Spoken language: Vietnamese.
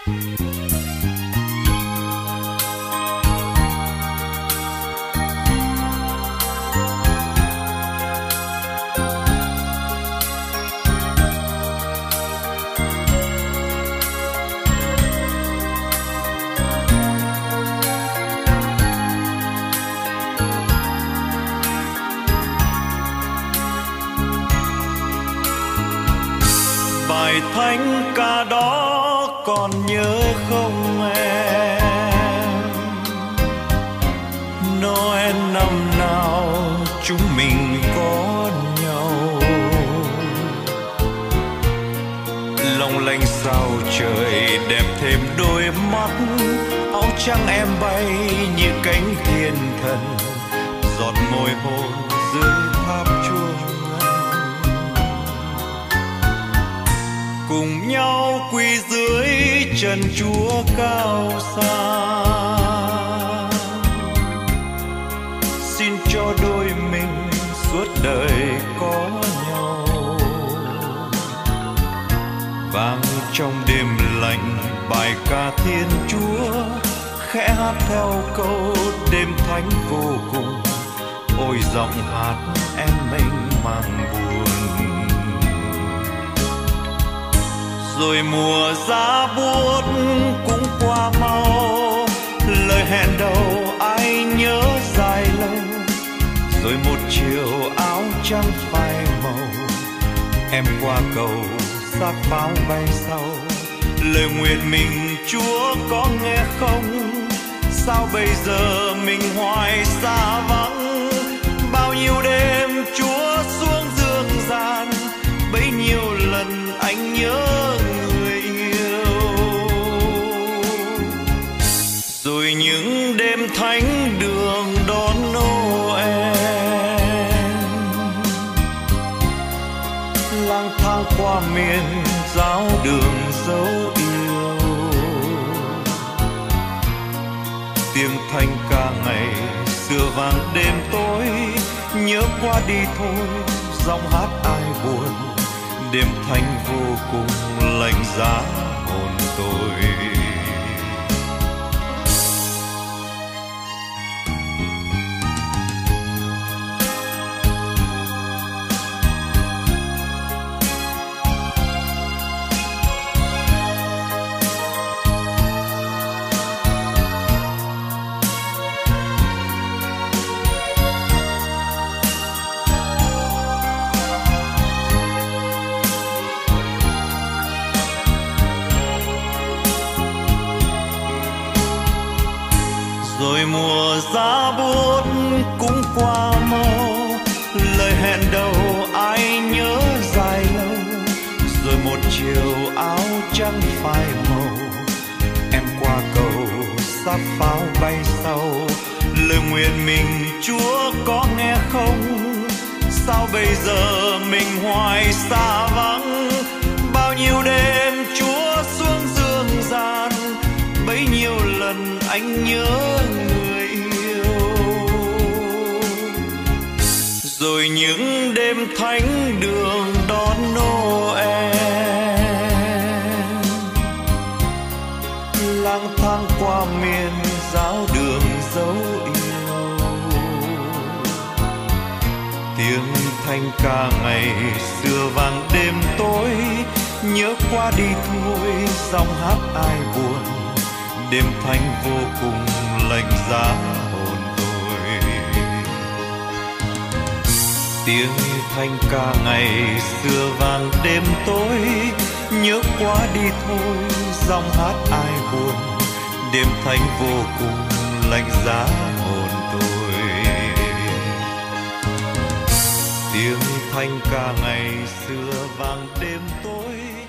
Bài thánh ca đó còn nhớ không em? Noel năm nào chúng mình có nhau, long lanh sao trời đẹp thêm đôi mắt, áo trắng em bay như cánh thiên thần, giọt môi hôn dưới tháp chuông. Cùng nhau quỳ dưới chân Chúa cao xa, xin cho đôi mình suốt đời có nhau. Vang trong đêm lạnh bài ca Thiên Chúa, khẽ hát theo câu đêm thánh vô cùng. Ôi giọng hát em mênh mang buồn. Rồi mùa giá buốt cũng qua mau, lời hẹn đầu ai nhớ dài lâu. Rồi một chiều áo trắng phai màu, em qua cầu xác pháo bay sau. Lời nguyện mình Chúa có nghe không? Sao bây giờ mình hoài xa vắng? Bao nhiêu đêm Chúa xuống dương gian, bấy nhiêu lần anh nhớ người yêu. Rồi những đêm thánh đường đón Noel, lang thang qua miền giáo đường dấu yêu. Tiếng thanh ca ngày xưa vang đêm tối, nhớ qua đi thôi giọng hát ai buồn. Đêm thanh vô cùng lạnh giá hồn tôi. Rồi mùa giá buốt cũng qua mau, lời hẹn đầu ai nhớ dài lâu. Rồi một chiều áo trắng phai màu, em qua cầu xác pháo bay sau. Lời nguyện mình Chúa có nghe không? Sao bây giờ mình hoài xa vắng? Bao nhiêu đêm Chúa xuống dương gian, bấy nhiêu lần anh nhớ người yêu. Rồi những đêm thánh đường đón Noel, lang thang qua miền giáo đường dấu yêu. Tiếng thanh ca ngày xưa vang đêm tối, nhớ qua đi thôi giọng hát ai buồn. Đêm thanh vô cùng lạnh giá hồn tôi. Tiếng thanh ca ngày xưa vang đêm tối, nhớ qua đi thôi giọng hát ai buồn. Đêm thanh vô cùng lạnh giá hồn tôi. Tiếng thanh ca ngày xưa vang đêm tối,